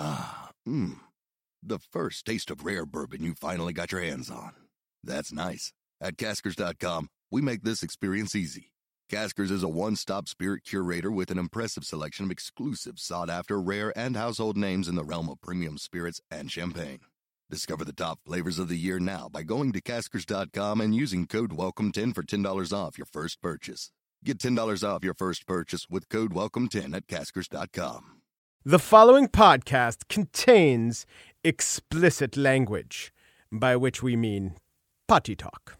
The first taste of rare bourbon you finally got your hands on. That's nice. At Caskers.com, we make this experience easy. Caskers is a one-stop spirit curator with an impressive selection of exclusive, sought-after, rare, and household names in the realm of premium spirits and champagne. Discover the top flavors of the year now by going to Caskers.com and using code WELCOME10 for $10 off your first purchase. Get $10 off your first purchase with code WELCOME10 at Caskers.com. The following podcast contains explicit language, by which we mean potty talk.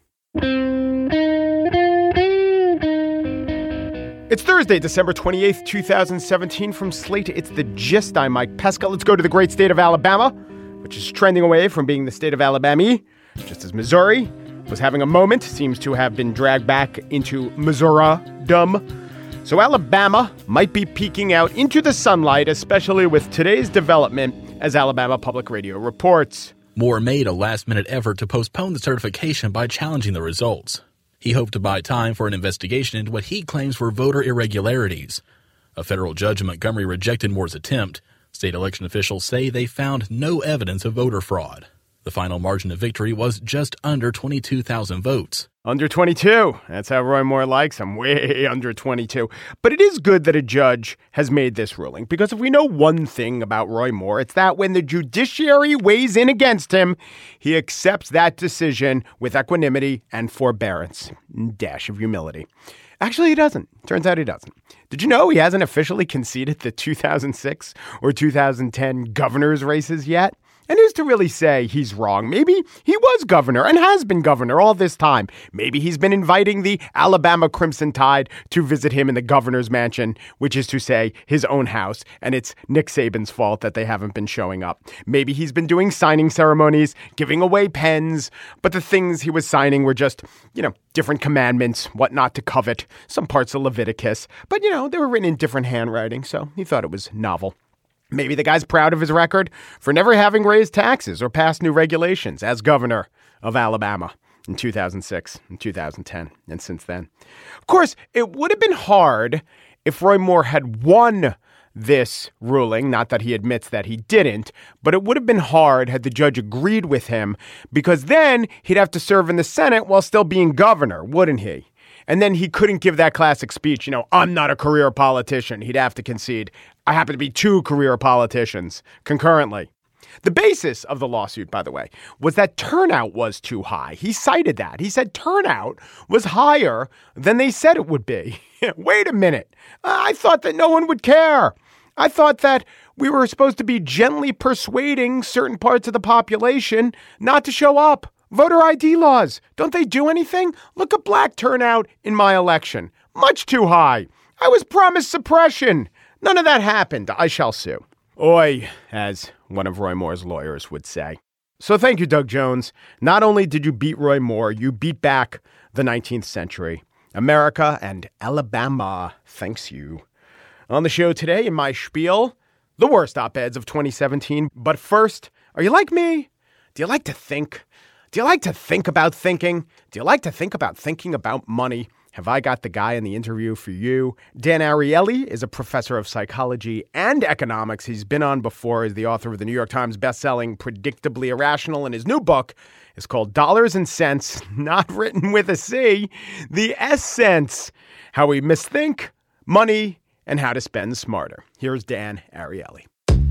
It's Thursday, December 28th, 2017. From Slate, it's The Gist. I'm Mike Pesca. Let's go to the great state of Alabama, which is trending away from being the state of Alabama, just as Missouri was having a moment, seems to have been dragged back into Missouri-dom. So Alabama might be peeking out into the sunlight, especially with today's development, as Alabama Public Radio reports. Moore made a last-minute effort to postpone the certification by challenging the results. He hoped to buy time for an investigation into what he claims were voter irregularities. A federal judge in Montgomery rejected Moore's attempt. State election officials say they found no evidence of voter fraud. The final margin of victory was just under 22,000 votes. Under 22. That's how Roy Moore likes him. Way under 22. But it is good that a judge has made this ruling, because if we know one thing about Roy Moore, it's that when the judiciary weighs in against him, he accepts that decision with equanimity and forbearance. Dash of humility. Actually, he doesn't. Turns out he doesn't. Did you know he hasn't officially conceded the 2006 or 2010 governor's races yet? And who's to really say he's wrong? Maybe he was governor and has been governor all this time. Maybe he's been inviting the Alabama Crimson Tide to visit him in the governor's mansion, which is to say his own house, and it's Nick Saban's fault that they haven't been showing up. Maybe he's been doing signing ceremonies, giving away pens, but the things he was signing were just, different commandments, what not to covet, some parts of Leviticus. But, they were written in different handwriting, so he thought it was novel. Maybe the guy's proud of his record for never having raised taxes or passed new regulations as governor of Alabama in 2006 and 2010 and since then. Of course, it would have been hard if Roy Moore had won this ruling, not that he admits that he didn't, but it would have been hard had the judge agreed with him, because then he'd have to serve in the Senate while still being governor, wouldn't he? And then he couldn't give that classic speech, I'm not a career politician. He'd have to concede, I happen to be two career politicians concurrently. The basis of the lawsuit, by the way, was that turnout was too high. He cited that. He said turnout was higher than they said it would be. Wait a minute. I thought that no one would care. I thought that we were supposed to be gently persuading certain parts of the population not to show up. Voter ID laws, don't they do anything? Look at black turnout in my election. Much too high. I was promised suppression. None of that happened. I shall sue. Oi, as one of Roy Moore's lawyers would say. So thank you, Doug Jones. Not only did you beat Roy Moore, you beat back the 19th century. America and Alabama thanks you. On the show today, in my spiel, the worst op-eds of 2017. But first, are you like me? Do you like to think? Do you like to think about thinking? Do you like to think about thinking about money? Have I got the guy in the interview for you? Dan Ariely is a professor of psychology and economics. He's been on before as the author of the New York Times bestselling Predictably Irrational, and his new book is called Dollars and Cents, not written with a C, the S-Sense, how we misthink money and how to spend smarter. Here's Dan Ariely.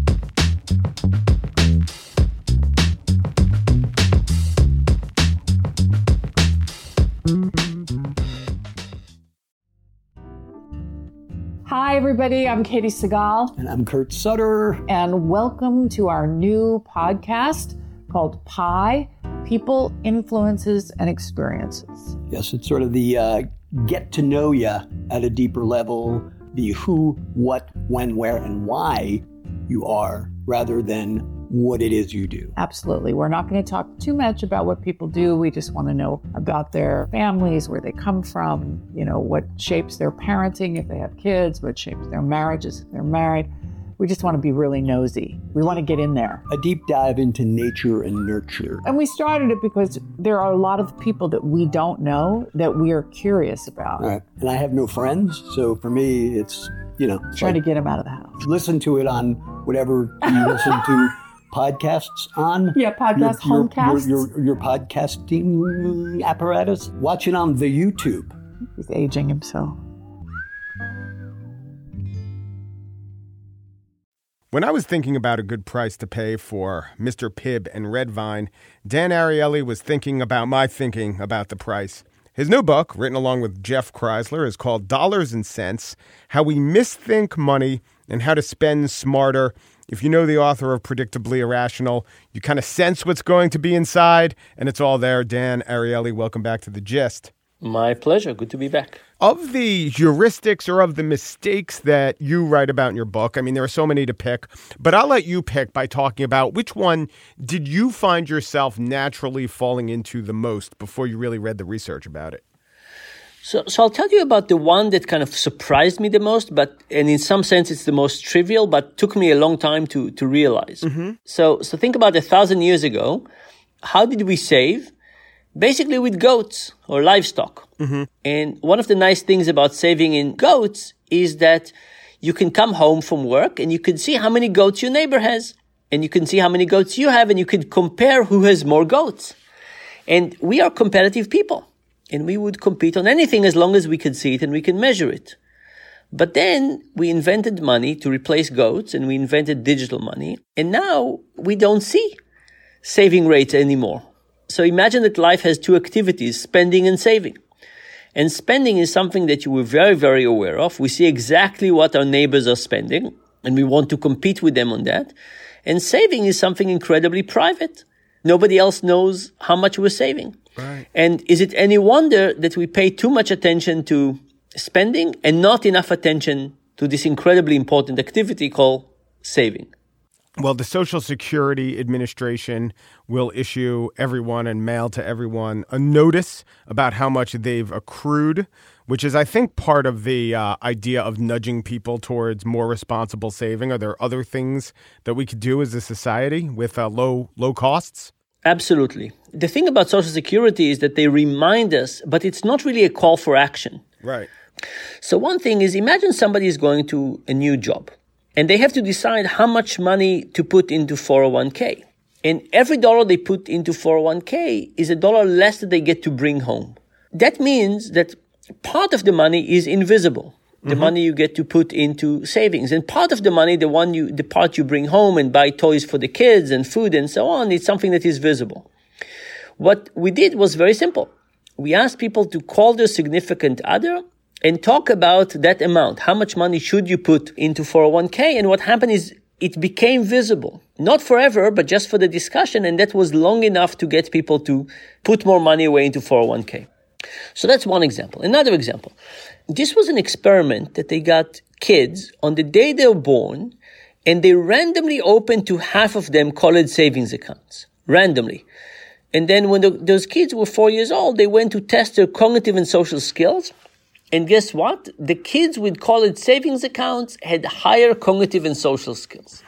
Hi, everybody. I'm Katie Segal. And I'm Kurt Sutter. And welcome to our new podcast called PIE, People, Influences, and Experiences. Yes, it's sort of the get to know you at a deeper level, the who, what, when, where, and why you are, rather than what it is you do. Absolutely. We're not going to talk too much about what people do. We just want to know about their families, where they come from, what shapes their parenting if they have kids, what shapes their marriages if they're married. We just want to be really nosy. We want to get in there. A deep dive into nature and nurture. And we started it because there are a lot of people that we don't know that we are curious about. Right. And I have no friends. So for me, it's, Trying to get him out of the house. Listen to it on whatever you listen to podcasts on. Yeah, homecasts. Your podcasting apparatus. Watch it on the YouTube. He's aging himself. When I was thinking about a good price to pay for Mr. Pibb and Red Vine, Dan Ariely was thinking about my thinking about the price. His new book, written along with Jeff Kreisler, is called Dollars and Cents: How We Misthink Money and How to Spend Smarter. If you know the author of Predictably Irrational, you kind of sense what's going to be inside, and it's all there. Dan Ariely, welcome back to The Gist. My pleasure. Good to be back. Of the heuristics or of the mistakes that you write about in your book, I mean, there are so many to pick, but I'll let you pick by talking about which one did you find yourself naturally falling into the most before you really read the research about it? So I'll tell you about the one that kind of surprised me the most, and in some sense it's the most trivial, but took me a long time to realize. Mm-hmm. So think about 1,000 years ago. How did we save? Basically with goats or livestock. Mm-hmm. And one of the nice things about saving in goats is that you can come home from work and you can see how many goats your neighbor has. And you can see how many goats you have, and you can compare who has more goats. And we are competitive people. And we would compete on anything as long as we can see it and we can measure it. But then we invented money to replace goats, and we invented digital money. And now we don't see saving rates anymore. So imagine that life has two activities, spending and saving. And spending is something that you were very, very aware of. We see exactly what our neighbors are spending, and we want to compete with them on that. And saving is something incredibly private. Nobody else knows how much we're saving. Right. And is it any wonder that we pay too much attention to spending and not enough attention to this incredibly important activity called saving? Well, the Social Security Administration will issue everyone and mail to everyone a notice about how much they've accrued, which is, I think, part of the idea of nudging people towards more responsible saving. Are there other things that we could do as a society with low costs? Absolutely. The thing about Social Security is that they remind us, but it's not really a call for action. Right. So one thing is, imagine somebody is going to a new job. And they have to decide how much money to put into 401k. And every dollar they put into 401k is $1 less that they get to bring home. That means that part of the money is invisible. The money you get to put into savings. And part of the money, the part you bring home and buy toys for the kids and food and so on, it's something that is visible. What we did was very simple. We asked people to call their significant other and talk about that amount. How much money should you put into 401k? And what happened is it became visible. Not forever, but just for the discussion. And that was long enough to get people to put more money away into 401k. So that's one example. Another example. This was an experiment that they got kids on the day they were born, and they randomly opened to half of them college savings accounts. Randomly. And then when those kids were 4 years old, they went to test their cognitive and social skills. And guess what? The kids with college savings accounts had higher cognitive and social skills.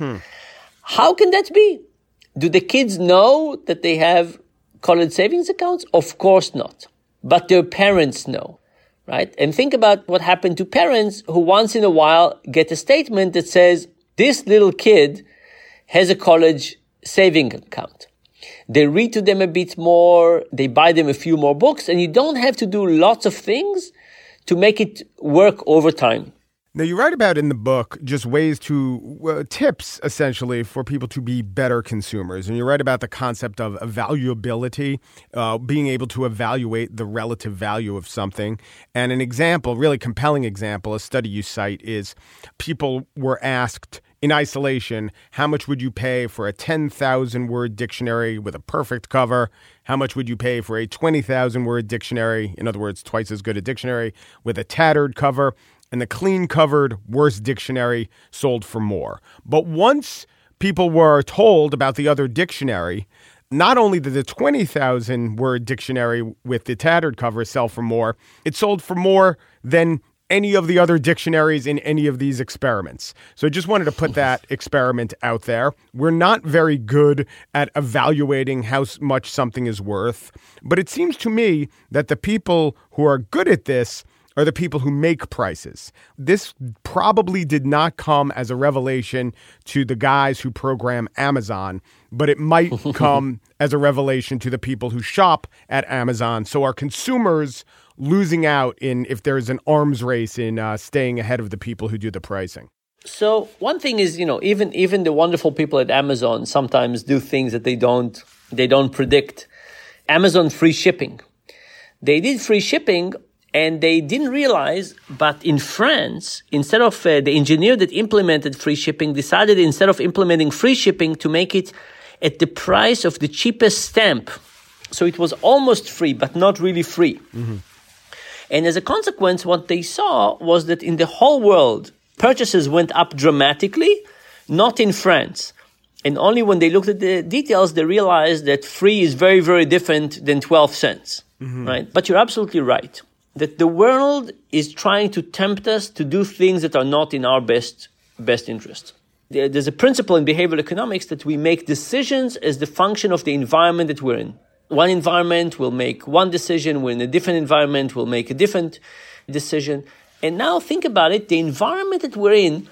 How can that be? Do the kids know that they have college savings accounts? Of course not. But their parents know, right? And think about what happened to parents who once in a while get a statement that says, this little kid has a college saving account. They read to them a bit more, they buy them a few more books, and you don't have to do lots of things to make it work over time. Now, you write about in the book just ways to, tips essentially for people to be better consumers. And you write about the concept of evaluability, being able to evaluate the relative value of something. And an example, really compelling example, a study you cite is people were asked in isolation, how much would you pay for a 10,000-word dictionary with a perfect cover? How much would you pay for a 20,000-word dictionary, in other words, twice as good a dictionary, with a tattered cover? And the clean-covered, worse dictionary sold for more. But once people were told about the other dictionary, not only did the 20,000-word dictionary with the tattered cover sell for more, it sold for more than any of the other dictionaries in any of these experiments. So I just wanted to put that experiment out there. We're not very good at evaluating how much something is worth, but it seems to me that the people who are good at this are the people who make prices. This probably did not come as a revelation to the guys who program Amazon, but it might come as a revelation to the people who shop at Amazon. So are consumers losing out if there's an arms race in staying ahead of the people who do the pricing? So one thing is, even the wonderful people at Amazon sometimes do things that they don't predict. Amazon free shipping. They did free shipping and they didn't realize, but in France, instead of the engineer that implemented free shipping decided instead of implementing free shipping to make it at the price of the cheapest stamp. So it was almost free, but not really free. Mm-hmm. And as a consequence, what they saw was that in the whole world, purchases went up dramatically, not in France. And only when they looked at the details, they realized that free is very, very different than 12 cents, right? But you're absolutely right that the world is trying to tempt us to do things that are not in our best interest. There's a principle in behavioral economics that we make decisions as the function of the environment that we're in. One environment will make one decision, we're in a different environment, we'll make a different decision. And now think about it, the environment that we're in,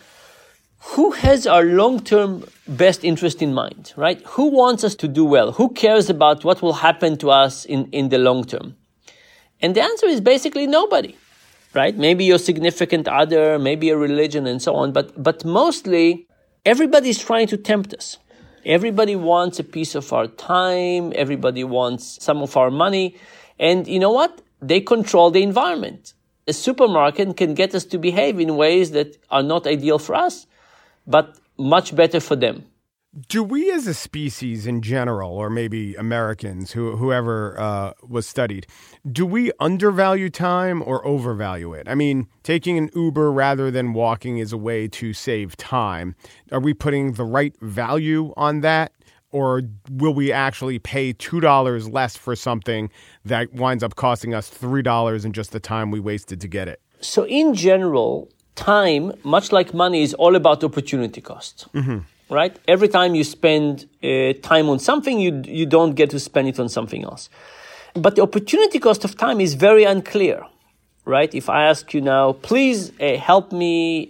who has our long-term best interest in mind, right? Who wants us to do well? Who cares about what will happen to us in the long term? And the answer is basically nobody, right? Maybe your significant other, maybe a religion and so on, but mostly everybody's trying to tempt us. Everybody wants a piece of our time. Everybody wants some of our money. And you know what? They control the environment. A supermarket can get us to behave in ways that are not ideal for us, but much better for them. Do we as a species in general, or maybe Americans, whoever was studied, do we undervalue time or overvalue it? I mean, taking an Uber rather than walking is a way to save time. Are we putting the right value on that? Or will we actually pay $2 less for something that winds up costing us $3 in just the time we wasted to get it? So in general, time, much like money, is all about opportunity cost. Mm-hmm. Right? Every time you spend time on something, you don't get to spend it on something else. But the opportunity cost of time is very unclear, right? If I ask you now, please help me,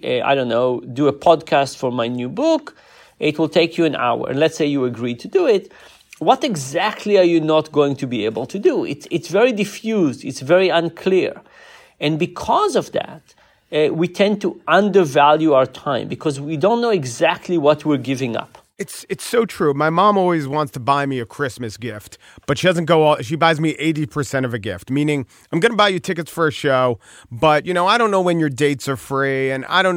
do a podcast for my new book, it will take you an hour. And let's say you agree to do it. What exactly are you not going to be able to do? It's very diffused. It's very unclear. And because of that, we tend to undervalue our time because we don't know exactly what we're giving up. It's so true. My mom always wants to buy me a Christmas gift, but she doesn't go all. She buys me 80% of a gift, meaning I'm going to buy you tickets for a show, but I don't know when your dates are free, and I don't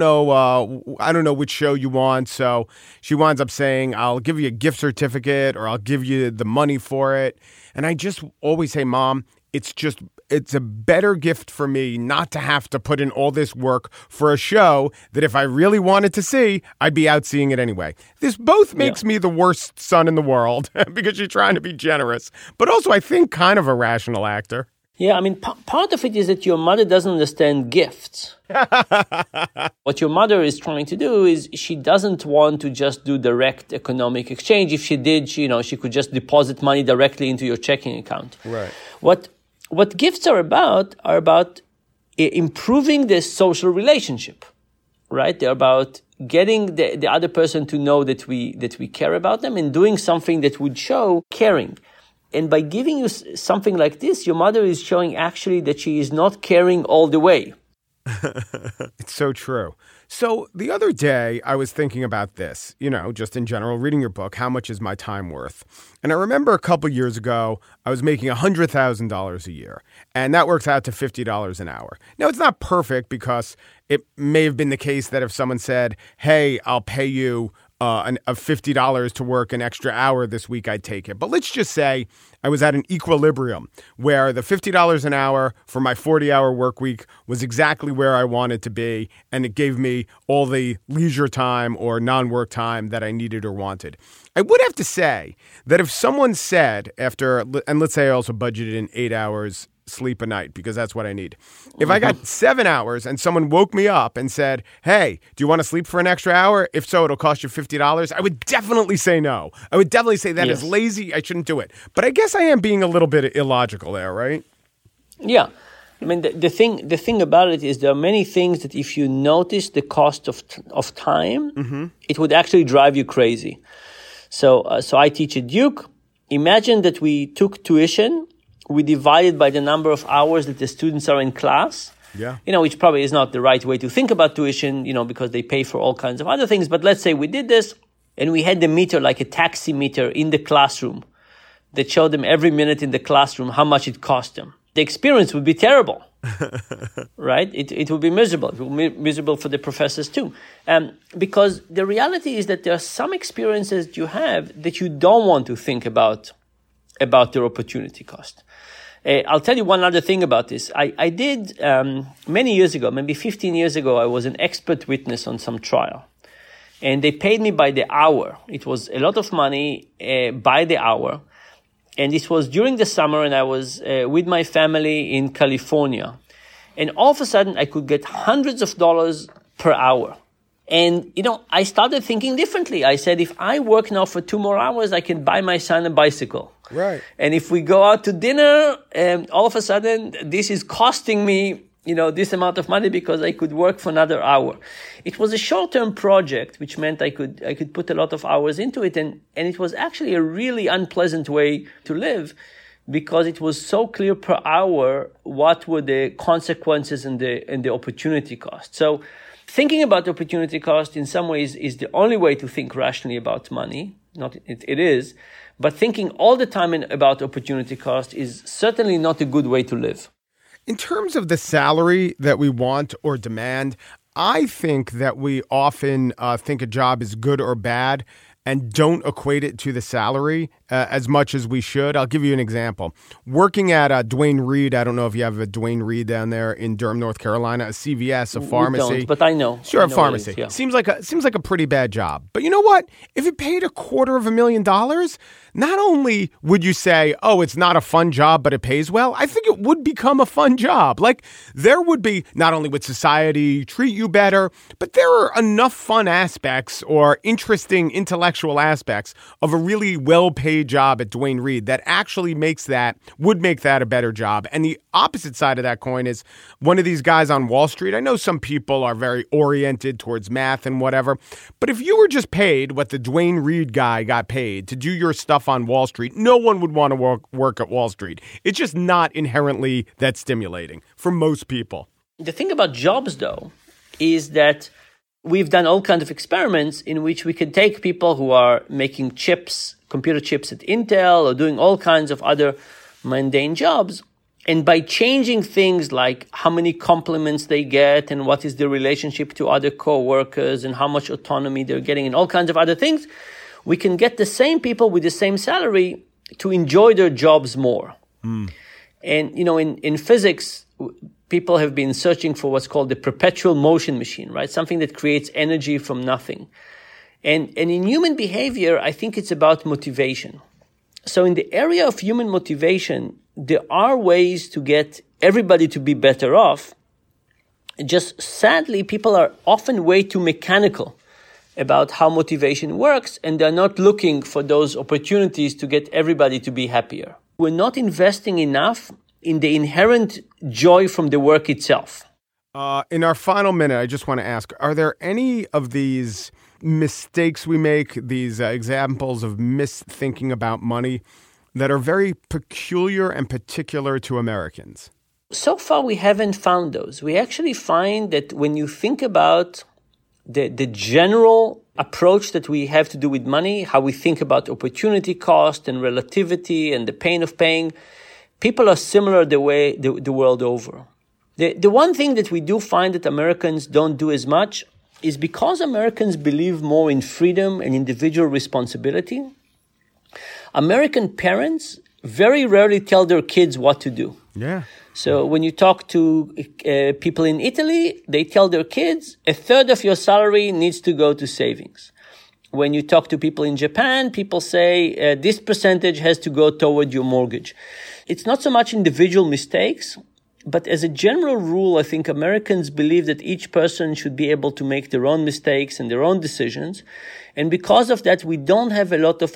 know which show you want. So she winds up saying, "I'll give you a gift certificate, or I'll give you the money for it." And I just always say, "Mom, it's a better gift for me not to have to put in all this work for a show that if I really wanted to see, I'd be out seeing it anyway." This both makes me the worst son in the world because you're trying to be generous, but also I think kind of a rational actor. Yeah, I mean, part of it is that your mother doesn't understand gifts. What your mother is trying to do is she doesn't want to just do direct economic exchange. If she did, she could just deposit money directly into your checking account. Right. What gifts are about improving the social relationship, right? They're about getting the other person to know that we care about them and doing something that would show caring. And by giving you something like this, your mother is showing actually that she is not caring all the way. It's so true. So the other day, I was thinking about this, just in general, reading your book, How Much Is My Time Worth? And I remember a couple years ago, I was making $100,000 a year, and that works out to $50 an hour. Now, it's not perfect because it may have been the case that if someone said, "Hey, I'll pay you $50 to work an extra hour this week," I'd take it. But let's just say I was at an equilibrium where the $50 an hour for my 40-hour work week was exactly where I wanted to be, and it gave me all the leisure time or non-work time that I needed or wanted. I would have to say that if someone said and let's say I also budgeted in 8 hours sleep a night because that's what I need. If I got 7 hours and someone woke me up and said, "Hey, do you want to sleep for an extra hour? If so, it'll cost you $50. I would definitely say no. I would definitely say that is lazy. I shouldn't do it. But I guess I am being a little bit illogical there, right? Yeah. I mean, the thing about it is there are many things that if you notice the cost of time, it would actually drive you crazy. So I teach at Duke. Imagine that we took tuition, we divided by the number of hours that the students are in class. Yeah. Which probably is not the right way to think about tuition, because they pay for all kinds of other things. But let's say we did this and we had the meter, like a taxi meter in the classroom that showed them every minute in the classroom how much it cost them. The experience would be terrible, right? It would be miserable. It would be miserable for the professors too. Because the reality is that there are some experiences you have that you don't want to think about their opportunity cost. I'll tell you one other thing about this. I did, many years ago, maybe 15 years ago, I was an expert witness on some trial. And they paid me by the hour. It was a lot of money by the hour. And this was during the summer, and I was with my family in California. And all of a sudden, I could get hundreds of dollars per hour. And, I started thinking differently. I said, if I work now for 2 more hours, I can buy my son a bicycle. Right. And if we go out to dinner, all of a sudden, this is costing me, this amount of money because I could work for another hour. It was a short-term project, which meant I could put a lot of hours into it. And it was actually a really unpleasant way to live because it was so clear per hour what were the consequences and the opportunity cost. So thinking about opportunity cost in some ways is the only way to think rationally about money. It is. But thinking all the time about opportunity cost is certainly not a good way to live. In terms of the salary that we want or demand, I think that we often think a job is good or bad and don't equate it to the salary as much as we should. I'll give you an example. Working at Duane Reade, I don't know if you have a Duane Reade down there in Durham, North Carolina, a CVS, a pharmacy. We don't, but I know. Sure, I a know pharmacy. it is, yeah. Seems like a pretty bad job. But you know what? If it paid $250,000, not only would you say, oh, it's not a fun job, but it pays well, I think it would become a fun job. Like, there would be, not only would society treat you better, but there are enough fun aspects or interesting intellectual aspects of a really well-paid job at Duane Reade that actually would make that a better job. And the opposite side of that coin is one of these guys on Wall Street. I know some people are very oriented towards math and whatever, but if you were just paid what the Duane Reade guy got paid to do your stuff on Wall Street, no one would want to work at Wall Street. It's just not inherently that stimulating for most people. The thing about jobs, though, is that we've done all kinds of experiments in which we can take people who are making chips, computer chips at Intel, or doing all kinds of other mundane jobs, and by changing things like how many compliments they get and what is their relationship to other co-workers and how much autonomy they're getting and all kinds of other things, we can get the same people with the same salary to enjoy their jobs more. And, in physics, people have been searching for what's called the perpetual motion machine, right? Something that creates energy from nothing. And in human behavior, I think it's about motivation. So in the area of human motivation, there are ways to get everybody to be better off. Just sadly, people are often way too mechanical about how motivation works, and they're not looking for those opportunities to get everybody to be happier. We're not investing enough in the inherent joy from the work itself. In our final minute, I just want to ask, are there any of these mistakes we make, these examples of misthinking about money that are very peculiar and particular to Americans? So far, we haven't found those. We actually find that when you think about the general approach that we have to do with money, how we think about opportunity cost and relativity and the pain of paying, people are similar the world over. The one thing that we do find that Americans don't do as much is because Americans believe more in freedom and individual responsibility. American parents very rarely tell their kids what to do. Yeah. So when you talk to people in Italy, they tell their kids, 1/3 of your salary needs to go to savings. When you talk to people in Japan, people say this percentage has to go toward your mortgage. It's not so much individual mistakes, but as a general rule, I think Americans believe that each person should be able to make their own mistakes and their own decisions. And because of that, we don't have a lot of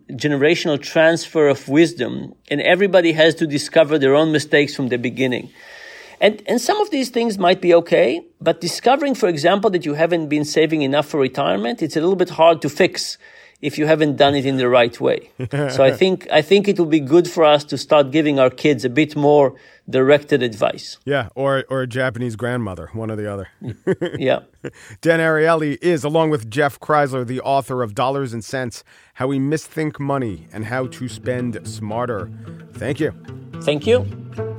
intergenerational transfer of wisdom, and everybody has to discover their own mistakes from the beginning. And some of these things might be okay, but discovering, for example, that you haven't been saving enough for retirement, it's a little bit hard to fix if you haven't done it in the right way. So I think it will be good for us to start giving our kids a bit more directed advice. Yeah, or a Japanese grandmother, one or the other. Yeah. Dan Ariely is, along with Jeff Kreisler, the author of Dollars and Cents, How We Misthink Money and How to Spend Smarter. Thank you. Thank you.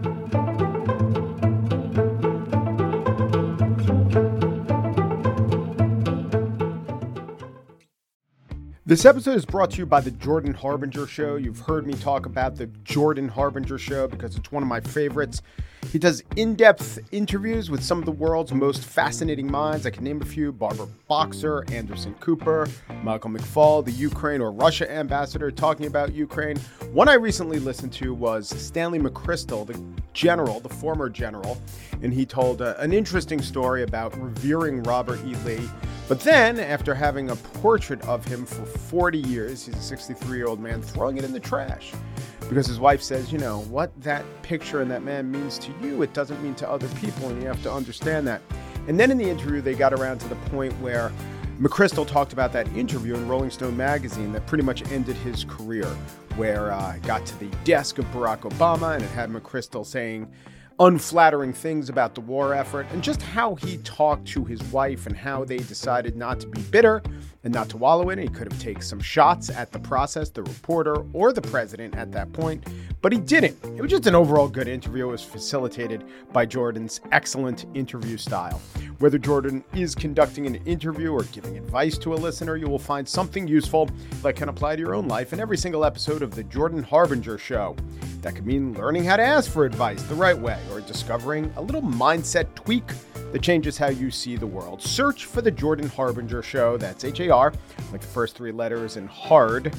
This episode is brought to you by the Jordan Harbinger Show. You've heard me talk about the Jordan Harbinger Show because it's one of my favorites. He does in-depth interviews with some of the world's most fascinating minds. I can name a few: Barbara Boxer, Anderson Cooper, Michael McFaul, the Ukraine or Russia ambassador talking about Ukraine. One I recently listened to was Stanley McChrystal, the former general, and he told an interesting story about revering Robert E. Lee. But then, after having a portrait of him for 40 years, he's a 63-year-old man, throwing it in the trash. Because his wife says, what that picture and that man means to you, it doesn't mean to other people, and you have to understand that. And then in the interview, they got around to the point where McChrystal talked about that interview in Rolling Stone magazine that pretty much ended his career, where it got to the desk of Barack Obama, and it had McChrystal saying unflattering things about the war effort, and just how he talked to his wife and how they decided not to be bitter and not to wallow in it. He could have taken some shots at the process, the reporter, or the president at that point, but he didn't. It was just an overall good interview. It was facilitated by Jordan's excellent interview style. Whether Jordan is conducting an interview or giving advice to a listener, you will find something useful that can apply to your own life in every single episode of The Jordan Harbinger Show. That could mean learning how to ask for advice the right way, or discovering a little mindset tweak that changes how you see the world. Search for The Jordan Harbinger Show. That's H-A-R, like the first three letters, and hard,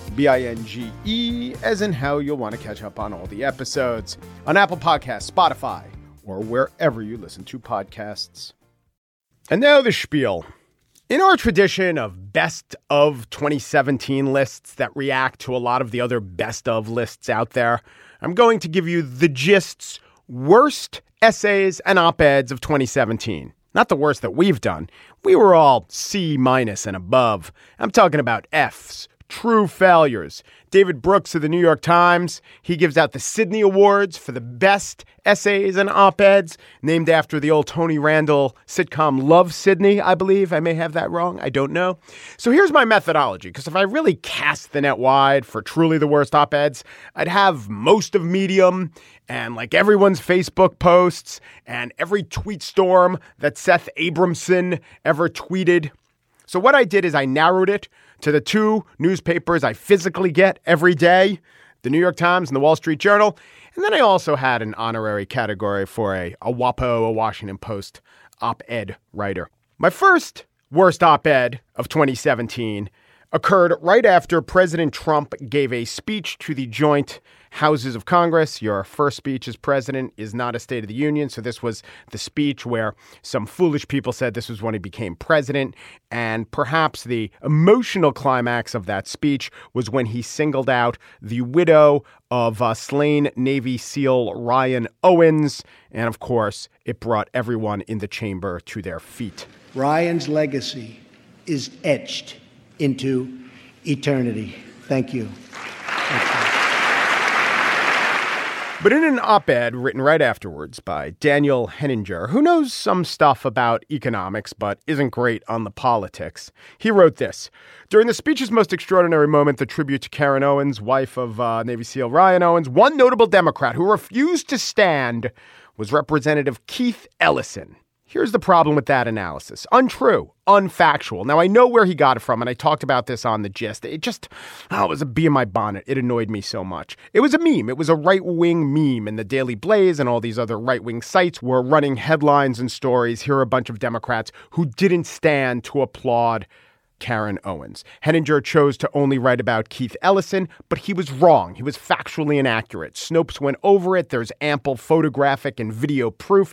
B-I-N-G-E, as in how you'll want to catch up on all the episodes on Apple Podcasts, Spotify, or wherever you listen to podcasts. And now the spiel. In our tradition of best of 2017 lists that react to a lot of the other best of lists out there, I'm going to give you the gist's worst essays and op-eds of 2017. Not the worst that we've done. We were all C- and above. I'm talking about Fs, true failures. David Brooks of the New York Times, he gives out the Sydney Awards for the best essays and op-eds, named after the old Tony Randall sitcom Love, Sydney, I believe. I may have that wrong. I don't know. So here's my methodology, because if I really cast the net wide for truly the worst op-eds, I'd have most of Medium and like everyone's Facebook posts and every tweet storm that Seth Abramson ever tweeted. So what I did is I narrowed it to the two newspapers I physically get every day, the New York Times and the Wall Street Journal. And then I also had an honorary category for a WAPO, a Washington Post op-ed writer. My first worst op-ed of 2017 occurred right after President Trump gave a speech to the joint houses of Congress. Your first speech as president is not a State of the Union. So this was the speech where some foolish people said this was when he became president. And perhaps the emotional climax of that speech was when he singled out the widow of slain Navy SEAL Ryan Owens. And of course, it brought everyone in the chamber to their feet. Ryan's legacy is etched into eternity. Thank you. But in an op-ed written right afterwards by Daniel Henninger, who knows some stuff about economics but isn't great on the politics, he wrote this. During the speech's most extraordinary moment, the tribute to Karen Owens, wife of Navy SEAL Ryan Owens, one notable Democrat who refused to stand was Representative Keith Ellison. Here's the problem with that analysis. Untrue, unfactual. Now, I know where he got it from, and I talked about this on The Gist. It was a bee in my bonnet. It annoyed me so much. It was a meme. It was a right-wing meme, and the Daily Blaze and all these other right-wing sites were running headlines and stories. Here are a bunch of Democrats who didn't stand to applaud Karen Owens. Henninger chose to only write about Keith Ellison, but he was wrong. He was factually inaccurate. Snopes went over it. There's ample photographic and video proof.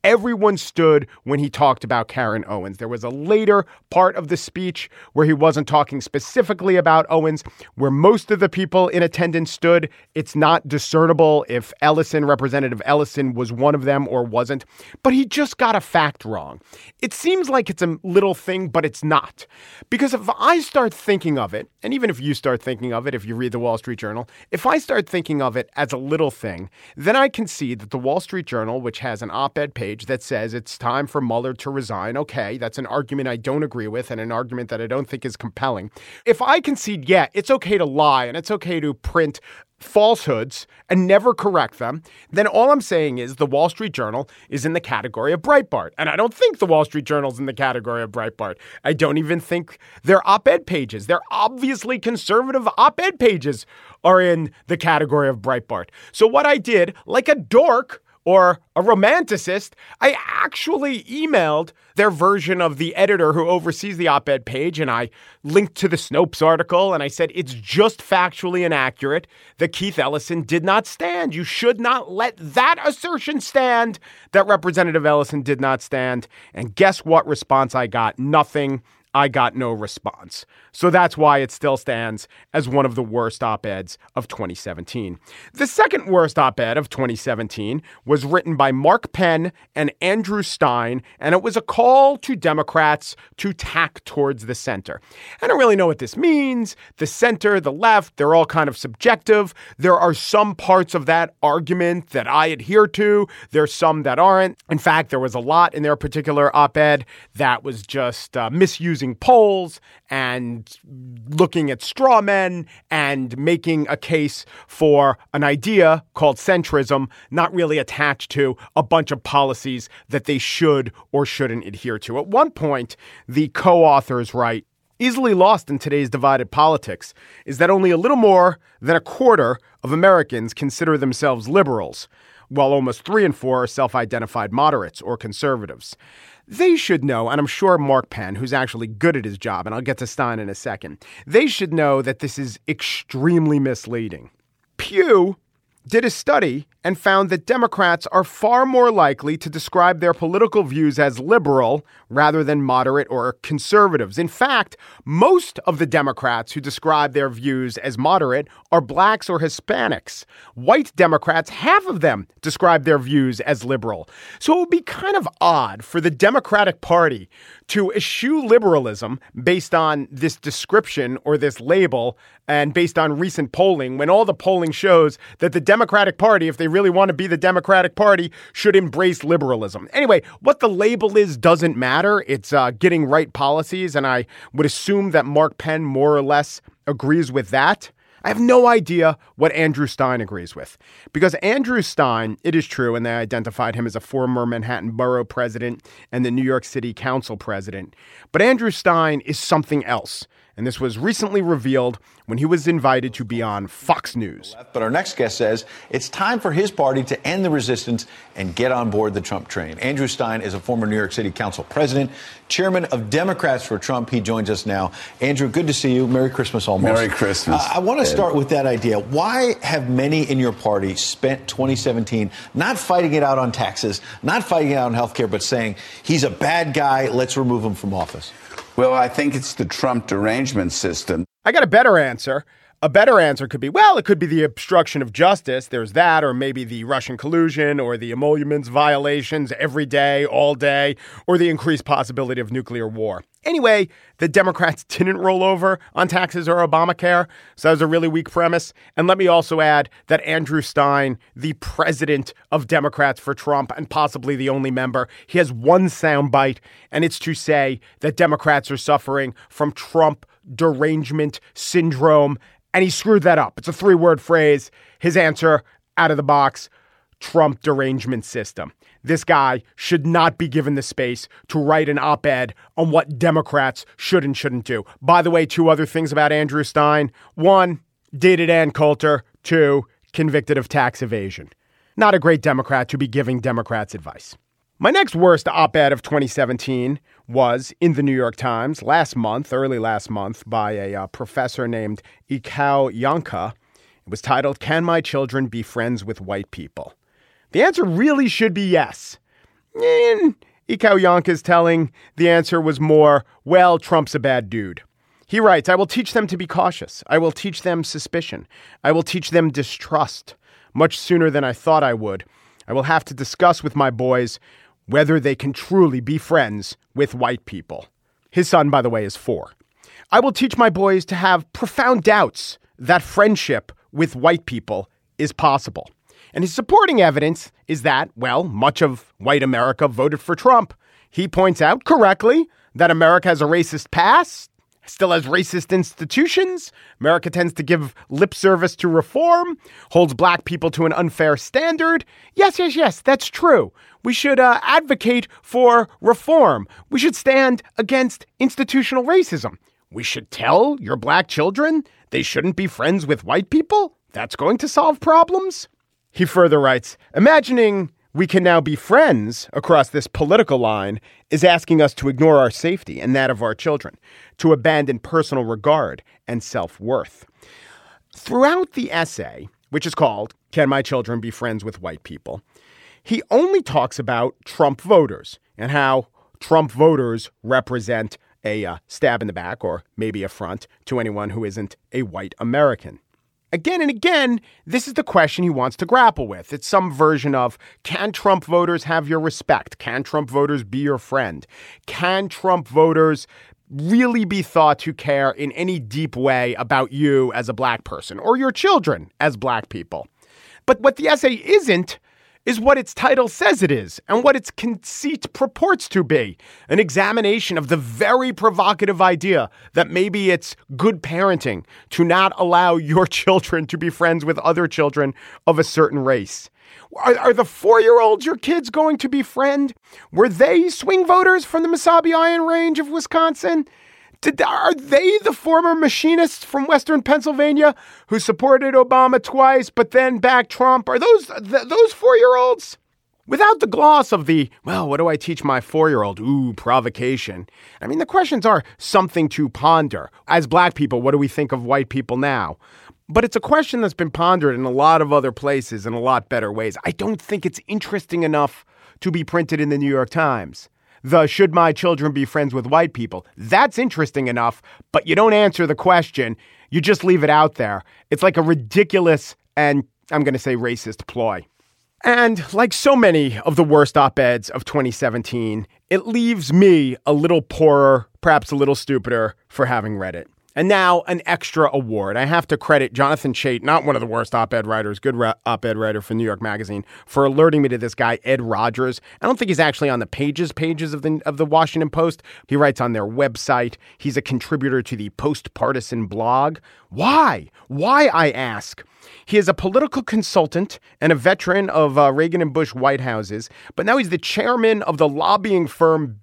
everyone stood when he talked about Karen Owens. There was a later part of the speech where he wasn't talking specifically about Owens, where most of the people in attendance stood. It's not discernible if Representative Ellison was one of them or wasn't, but he just got a fact wrong. It seems like it's a little thing, but it's not. Because if I start thinking of it, and even if you start thinking of it, if you read the Wall Street Journal, if I start thinking of it as a little thing, then I can see that the Wall Street Journal, which has an op-ed page that says it's time for Mueller to resign. Okay, that's an argument I don't agree with and an argument that I don't think is compelling. If I concede, yeah, it's okay to lie and it's okay to print falsehoods and never correct them, then all I'm saying is the Wall Street Journal is in the category of Breitbart. And I don't think the Wall Street Journal is in the category of Breitbart. I don't even think their op-ed pages, their obviously conservative op-ed pages, are in the category of Breitbart. So what I did, like a dork or a romanticist, I actually emailed their version of the editor who oversees the op-ed page, and I linked to the Snopes article, and I said it's just factually inaccurate that Keith Ellison did not stand. You should not let that assertion stand that Representative Ellison did not stand. And guess what response I got? Nothing. I got no response. So that's why it still stands as one of the worst op-eds of 2017. The second worst op-ed of 2017 was written by Mark Penn and Andrew Stein, and it was a call to Democrats to tack towards the center. I don't really know what this means. The center, the left, they're all kind of subjective. There are some parts of that argument that I adhere to. There's some that aren't. In fact, there was a lot in their particular op-ed that was just misusing polls and looking at straw men and making a case for an idea called centrism, not really attached to a bunch of policies that they should or shouldn't adhere to. At one point, the co-authors write, easily lost in today's divided politics is that only a little more than a quarter of Americans consider themselves liberals, while almost 3 in 4 are self-identified moderates or conservatives. They should know, and I'm sure Mark Penn, who's actually good at his job, and I'll get to Stein in a second, they should know that this is extremely misleading. Pew did a study and found that Democrats are far more likely to describe their political views as liberal rather than moderate or conservatives. In fact, most of the Democrats who describe their views as moderate are blacks or Hispanics. White Democrats, half of them describe their views as liberal. So it would be kind of odd for the Democratic Party to eschew liberalism based on this description or this label and based on recent polling, when all the polling shows that the Democratic Party, if they really want to be the Democratic Party, should embrace liberalism. Anyway, what the label is doesn't matter. It's getting right policies, and I would assume that Mark Penn more or less agrees with that. I have no idea what Andrew Stein agrees with, because Andrew Stein, it is true, and they identified him as a former Manhattan Borough president and the New York City Council president, but Andrew Stein is something else. And this was recently revealed when he was invited to be on Fox News. But our next guest says it's time for his party to end the resistance and get on board the Trump train. Andrew Stein is a former New York City Council president, chairman of Democrats for Trump. He joins us now. Andrew, good to see you. Merry Christmas almost. Merry Christmas. I want to start with that idea. Why have many in your party spent 2017 not fighting it out on taxes, not fighting it out on health care, but saying he's a bad guy, let's remove him from office? Well, I think it's the Trump derangement system. I got a better answer. A better answer could be, well, it could be the obstruction of justice. There's that, or maybe the Russian collusion or the emoluments violations every day, all day, or the increased possibility of nuclear war. Anyway, the Democrats didn't roll over on taxes or Obamacare, so that was a really weak premise. And let me also add that Andrew Stein, the president of Democrats for Trump and possibly the only member, he has one soundbite, and it's to say that Democrats are suffering from Trump derangement syndrome, and he screwed that up. It's a 3-word phrase. His answer, out of the box, Trump derangement system. This guy should not be given the space to write an op-ed on what Democrats should and shouldn't do. By the way, 2 other things about Andrew Stein. 1, dated Ann Coulter. 2, convicted of tax evasion. Not a great Democrat to be giving Democrats advice. My next worst op-ed of 2017 was in the New York Times early last month, by a professor named Ikao Yanka. It was titled, "Can My Children Be Friends with White People?" The answer really should be yes. And Ikao Yonka's telling the answer was more, well, Trump's a bad dude. He writes, I will teach them to be cautious. I will teach them suspicion. I will teach them distrust much sooner than I thought I would. I will have to discuss with my boys whether they can truly be friends with white people. His son, by the way, is 4. I will teach my boys to have profound doubts that friendship with white people is possible. And his supporting evidence is that, well, much of white America voted for Trump. He points out correctly that America has a racist past, still has racist institutions. America tends to give lip service to reform, holds black people to an unfair standard. Yes, that's true. We should advocate for reform. We should stand against institutional racism. We should tell your black children they shouldn't be friends with white people. That's going to solve problems. He further writes, imagining we can now be friends across this political line is asking us to ignore our safety and that of our children, to abandon personal regard and self-worth. Throughout the essay, which is called, Can My Children Be Friends with White People?, he only talks about Trump voters and how Trump voters represent a stab in the back or maybe a front to anyone who isn't a white American. Again and again, this is the question he wants to grapple with. It's some version of, can Trump voters have your respect? Can Trump voters be your friend? Can Trump voters really be thought to care in any deep way about you as a black person or your children as black people? But what the essay isn't is what its title says it is and what its conceit purports to be, an examination of the very provocative idea that maybe it's good parenting to not allow your children to be friends with other children of a certain race. Are the 4-year-olds your kids going to befriend? Were they swing voters from the Mesabi Iron Range of Wisconsin? Are they the former machinists from Western Pennsylvania who supported Obama twice but then backed Trump? Are those 4-year-olds? Without the gloss of the, well, what do I teach my 4-year-old? Ooh, provocation. I mean, the questions are something to ponder. As black people, what do we think of white people now? But it's a question that's been pondered in a lot of other places in a lot better ways. I don't think it's interesting enough to be printed in the New York Times. The should my children be friends with white people? That's interesting enough, but you don't answer the question. You just leave it out there. It's like a ridiculous and, I'm going to say, racist ploy. And like so many of the worst op-eds of 2017, it leaves me a little poorer, perhaps a little stupider for having read it. And now an extra award. I have to credit Jonathan Chait, not one of the worst op-ed writers, good op-ed writer for New York Magazine, for alerting me to this guy, Ed Rogers. I don't think he's actually on the pages of the Washington Post. He writes on their website. He's a contributor to the Post-Partisan blog. Why? Why, I ask? He is a political consultant and a veteran of Reagan and Bush White Houses, but now he's the chairman of the lobbying firm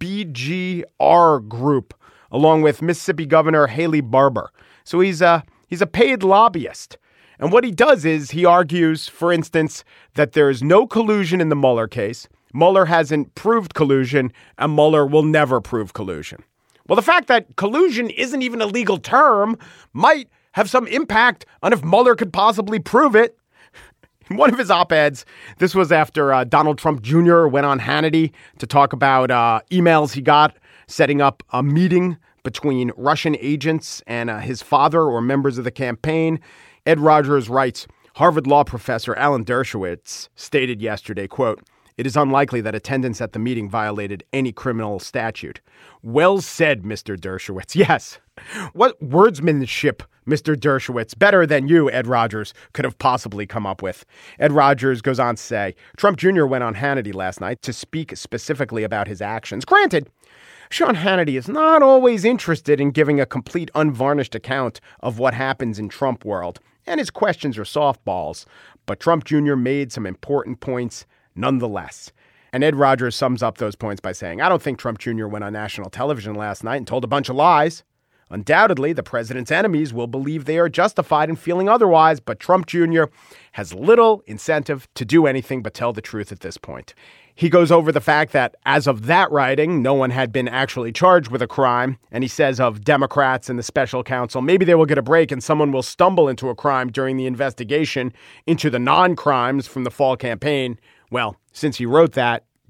BGR Group, along with Mississippi Governor Haley Barbour. So he's a paid lobbyist. And what he does is he argues, for instance, that there is no collusion in the Mueller case. Mueller hasn't proved collusion, and Mueller will never prove collusion. Well, the fact that collusion isn't even a legal term might have some impact on if Mueller could possibly prove it. In one of his op-eds, this was after Donald Trump Jr. went on Hannity to talk about emails he got setting up a meeting between Russian agents and his father or members of the campaign. Ed Rogers writes, Harvard law professor Alan Dershowitz stated yesterday, quote, "It is unlikely that attendance at the meeting violated any criminal statute." Well said, Mr. Dershowitz. Yes. What wordsmanship, Mr. Dershowitz, better than you, Ed Rogers, could have possibly come up with. Ed Rogers goes on to say, Trump Jr. went on Hannity last night to speak specifically about his actions. Granted, Sean Hannity is not always interested in giving a complete unvarnished account of what happens in Trump world, and his questions are softballs. But Trump Jr. made some important points nonetheless. And Ed Rogers sums up those points by saying, I don't think Trump Jr. went on national television last night and told a bunch of lies. Undoubtedly, the president's enemies will believe they are justified in feeling otherwise, but Trump Jr. has little incentive to do anything but tell the truth at this point. He goes over the fact that as of that writing, no one had been actually charged with a crime. And he says of Democrats and the special counsel, maybe they will get a break and someone will stumble into a crime during the investigation into the non-crimes from the fall campaign. Well, since he wrote that,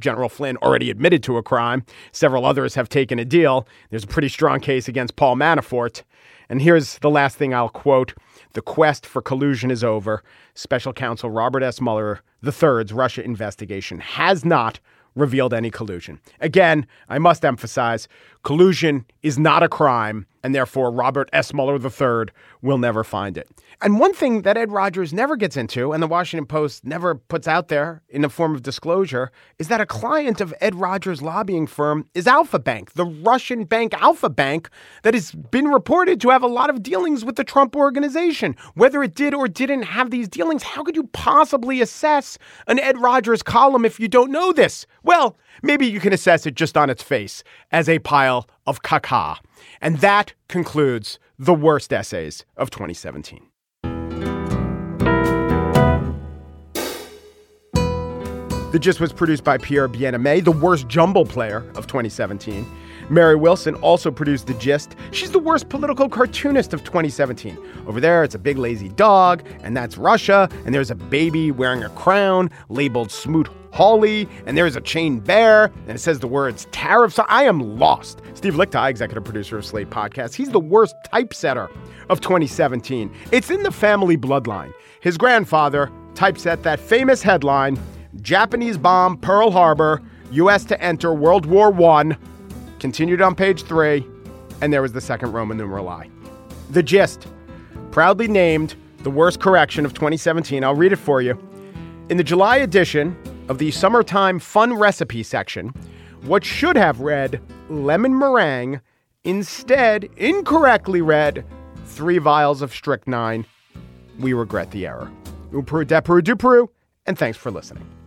General Flynn already admitted to a crime. Several others have taken a deal. There's a pretty strong case against Paul Manafort. And here's the last thing I'll quote. The quest for collusion is over. Special counsel Robert S. Mueller III's Russia investigation has not revealed any collusion. Again, I must emphasize, collusion is not a crime, and therefore Robert S. Mueller III will never find it. And one thing that Ed Rogers never gets into, and the Washington Post never puts out there in the form of disclosure, is that a client of Ed Rogers' lobbying firm is Alfa Bank, the Russian bank Alfa Bank that has been reported to have a lot of dealings with the Trump organization. Whether it did or didn't have these dealings, how could you possibly assess an Ed Rogers column if you don't know this? Well, maybe you can assess it just on its face as a pile of caca. And that concludes the worst essays of 2017. The Gist was produced by Pierre Bien-Aimé, the worst jumble player of 2017. Mary Wilson also produced The Gist. She's the worst political cartoonist of 2017. Over there, it's a big lazy dog, and that's Russia. And there's a baby wearing a crown labeled Smoot Hawley, and there's a chained bear, and it says the words tariffs. I am lost. Steve Lichtai, executive producer of Slate Podcast, he's the worst typesetter of 2017. It's in the family bloodline. His grandfather typeset that famous headline, Japanese bomb Pearl Harbor, U.S. to enter World War I, continued on page 3, and there was the second Roman numeral I. The Gist, proudly named the worst correction of 2017. I'll read it for you. In the July edition of the Summertime Fun Recipe section, what should have read lemon meringue instead incorrectly read 3 vials of strychnine. We regret the error. Upru, depru, dupru, and thanks for listening.